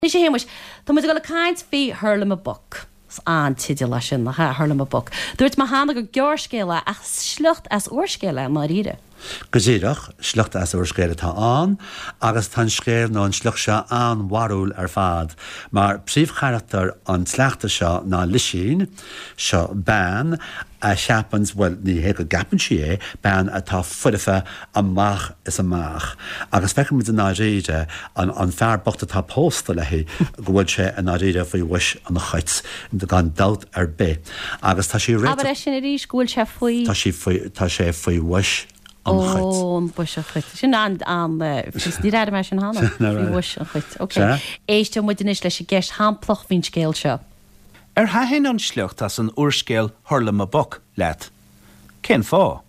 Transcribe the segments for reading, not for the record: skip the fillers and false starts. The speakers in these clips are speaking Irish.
Ní sé héimeis, Tá muid go le caiint fí thurla a book. An tiidir lei sin na thurla a book. Dúirt má hána go georscéile ach slucht as uorscéile mar ide. Gazíireach slucht as ar scéile tá an, agus tá scéir nó an slucht se an warúil ar fad. Mar príomhchaireachtar an tleachta seo ná lisín, seo ban a seapans, well, ní hé go gapan si ban atá fuidifa amach is amach. Agus fecin mit an áréide an fear bochta tá pósta lehí go bhfuil sé an áréide faoi wish an chuit gan dalt ar bé. Agus tá sí réit. Aber sin a rí sgúil se faoi. Tá sé faoi wish an an buis a chuit. Sin an ní rád me sin hána bhis an chuit. Ok. Éiste mu inis leis sé gceist háploch hín scéil seo. Hain an slucht as an uorscéil thurla a book leat. Cén fá?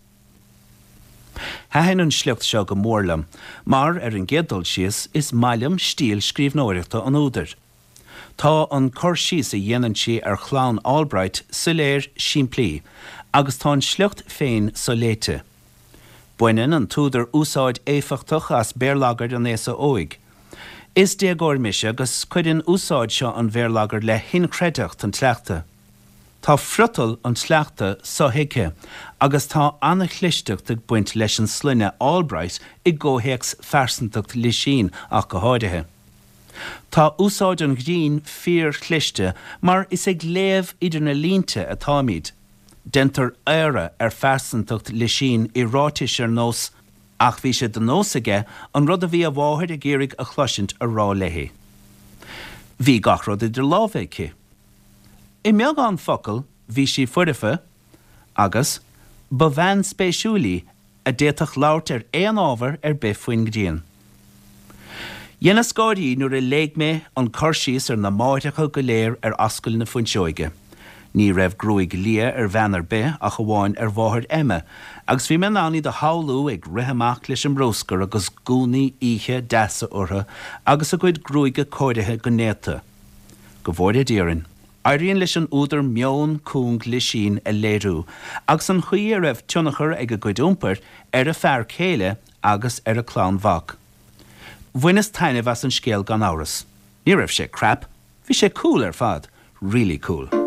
Hain an slucht seo go mórlam, mar an gédul sios is mailim stíl scríbhnóireachta an údar. Tá an cur síos a dhéanann si ar chláán Albright sa léir siimplí, agus tá an slucht féin sa léite. Buinean an túdar úsáid éfachtach as béarlagard an éasa óig. Is déagóir mise agus cuidann úsáid seo an bhéarlagard le hincreadeacht an tleachta. Tá frutal an tleachta sa hiice, agus tá anna chlisteach ag buint leis an slunne Albright I ggóhéex fersantacht lisín ach go háirithe. Tá úsáid an grín fíor chlichte, mar is ag léamh idir na línte a táimid. Dentar éire ar fersantacht lisín I ráis ar nós, ach bhí sé den nós aige an rud a bhí a bháthir a géirigh a chluisint a rá leihí. Bhí gach rud idir lábhéice. I meag an focail bhí sí fuidifa, agus ba bhean spéisiúlaí a déitach labhairt ar éon ábhar ar bith faoin gdíon. Dhéana scáirí nuair a léig mé an cur síos ar na máideacha go léir ar ascail na foinseoige. Ní raibh grúig lia ar bheanar be a goháin ar bháthir Emma, agus bhí me náí de háú ag ritheach leis an bróscar agus gúnaí ihe deasa ortha agus a gcuid grúige cóirithe go néta. Go bhóride díorann, airíonn leis an údar meon cúng lisín a léirú, agus an chuí a raibh tionachar ag a gcuid úmpar ar a fearr céile agus ar a clán bhach. Bhuinas taineh as an scéal gan áras. Ní raibh sé crap, bhí sé cool ar fad, really cool.